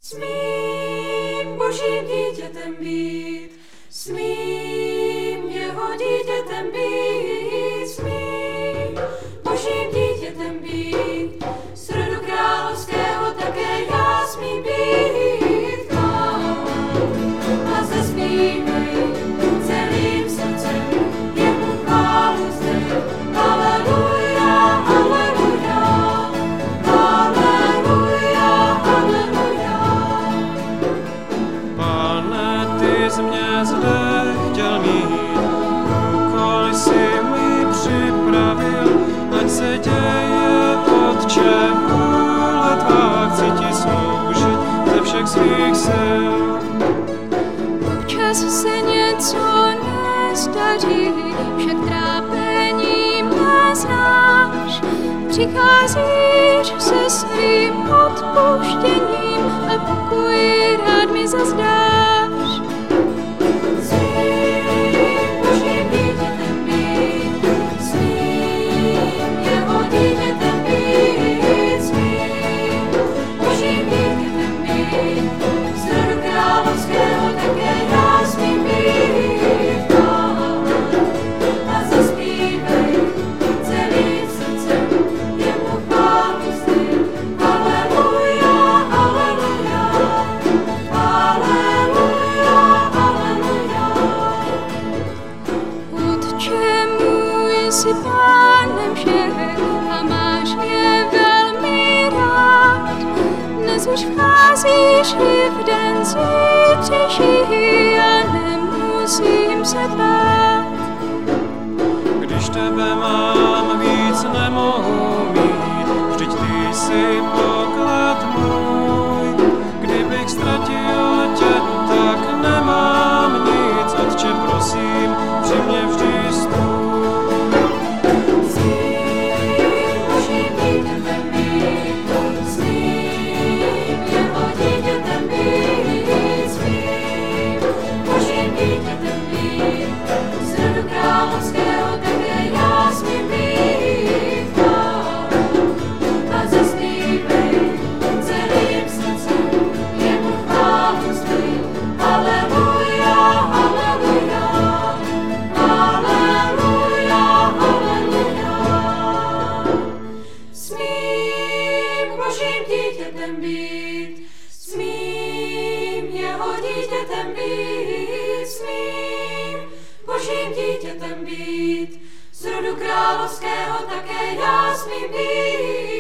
Smím Božím dítětem být, smím jeho dítětem být, smím Božím dítětem být, z rodu královského také já smím být. A zaspívej celým srdcem, jemu chválu zde, haleluja, haleluja, haleluja, haleluja. Pane, ty jsi mě zde chtěl mít, úkol jsi mi připravil, ať se děje, Otče, vůle tvá, chci ti sloužit ze všech svých sil. Občas se něco nezdaří, však trápením neznáš. Přicházíš se svým odpuštěním a pokoj rád mi zazdáš. Smím Božím dítětem být, smím jeho dítětem být, smím Božím dítětem být, z rodu královského také já smím být. A zaspívej celým srdcem, jemu chválu zde, haleluja, haleluja, haleluja, haleluja. Otče můj, jsi Pánem všech a máš mě velmi rád. Dnes už vcházíš i v den zítřejší a nemusím se bát. Když tebe mám, víc nemohu mít, vždyť ty jsi poklad můj. Kdybych ztratil tě, tak nemám nic, Otče, prosím, při mě vždy stůj. Smím Božím dítětem být, smím jeho dítětem být, smím Božím dítětem být, z rodu královského také já smím být. A zaspívej celým srdcem, jemu chválu zde, haleluja, haleluja, haleluja, haleluja. Smím Božím dítětem být, smím jeho dítětem být, smím Božím dítětem být, z rodu královského také já smím být.